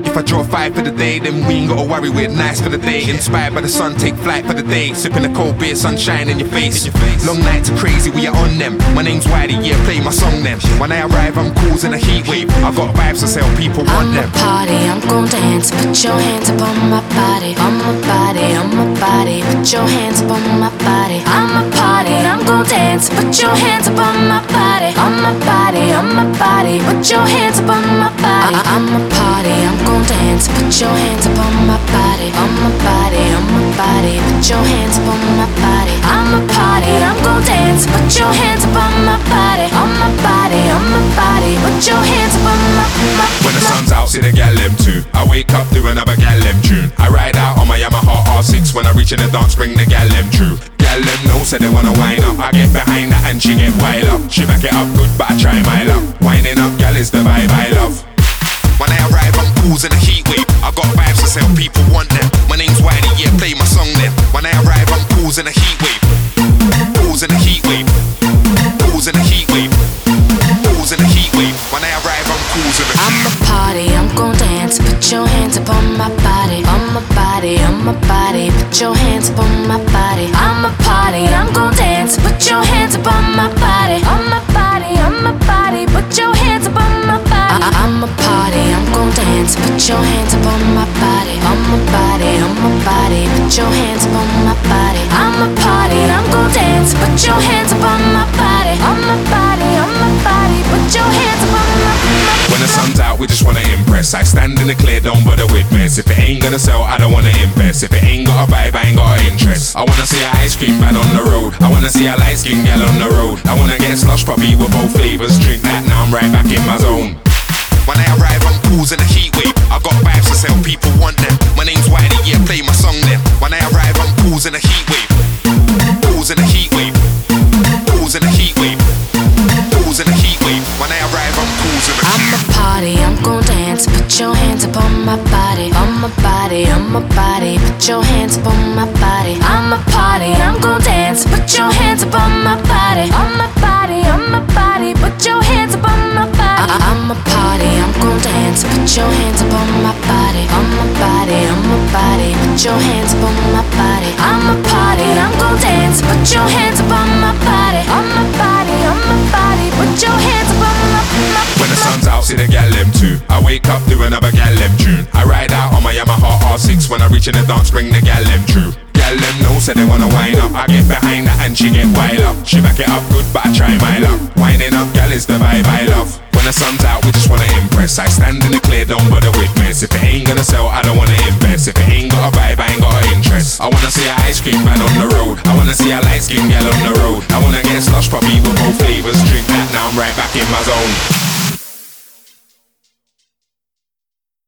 If I draw 5 for the day, then we ain't gotta worry, we're nice for the day. Inspired by the sun, take flight for the day. Sipping a cold beer, sunshine in your face. Long nights are crazy, we are on them. My name's Wiley, yeah, play my song then. When I arrive, I'm causing a heat wave. I got vibes to sell, people want them. I'm a party, I'm gon' dance. Put your hands up on my body, on my body, on my body. Put your hands up on my body. I'm a party, I'm gon' dance. Put your hands up on my body, on my body, on my body. Put your hands up on my body. I'm a party, I'm gon' dance. Put your hands up on my body, on my body, on my body. Put your hands up on my body. I'm a party, I'm gon' dance. Put your hands up on my body, on my body, on my body. Put your hands up on my. When the sun's out, see the gal them too. I wake up to another gal them tune. I ride out on my Yamaha R6. When I reach in the dance, bring the gal them true. Gal them know, say they wanna wind up. I get behind her and she get wild up. She back it up good, but I try my luck. Winding up, gal is the vibe I love. When I arrive, I'm causing a heat wave. I got vibes to sell, people want them. My name's Wiley, yeah, play my song then. When I arrive, I'm causing a heat wave. Causing a heat wave. Causing a heat wave. Causing a heat wave. When I arrive, I'm causing a heat wave. I'm a party, I'm gon' dance. Put your hands up on my body, on my body, on my body. Put your hands up on my body. I'm a party, I'm gon' dance. Put your hands up on my body, on my body, on my body. Put your hands up on my body. I'm a party, I'm gon' dance. Put your hands up on my body, on my body, on my body. Put your hands up on my body. I'm a party, I'm gon' dance. Put your hands up on my body, on my body, on my body. Put your hands up on my. When the sun's out, we just wanna impress. I stand in the clear, don't bother with mess. If it ain't gonna sell, I don't wanna invest. If it ain't got a vibe, I ain't got an interest. I wanna see a ice cream man on the road. I wanna see a light skin gal on the road. I wanna get slush puppy with both flavors. Drink that, now I'm right back in my zone. When I arrive, I'm causing a heat wave. I got vibes to sell, people want them. My name's Wiley, yeah, play my song then. When I arrive, I'm causing a heat wave. Causing a heat wave. Causing a heat wave. Causing a heat wave. When I arrive, I'm causing a heat wave. I'm a party, I'm gon' dance. Put your hands up on my body, on my body, on my body. Put your hands up on my body. I'm a party, I'm gon' dance. Put your hands up on my body, on my body, on my body. Put your hands up on my body. I'm a party, I'm gon' dance. Put your hands up on my body, on my body, on my body. Put your hands up on my body. I'm a party, I'm gon' dance. Put your hands up on my body, on my body, on my body. Put your hands up on my. When the sun's out, see the gal them too. I wake up to another gal them tune. I ride out on my Yamaha R6. When I reach in the dance, bring the gal them true. Gal them know, say they wanna wind up. I get behind her and she get wild up. She back it up good, but I try my luck. Winding up, gal is the vibe I love. When the sun's out, we just wanna impress. I stand in the clear, don't bother with mess. If it ain't gonna sell, I don't wanna invest. If it ain't got a vibe, I ain't got an interest. I wanna see a ice cream man on the road. I wanna see a light skin gal on the road. I wanna get slush puppy with both flavors. Drink that, now I'm right back in my zone.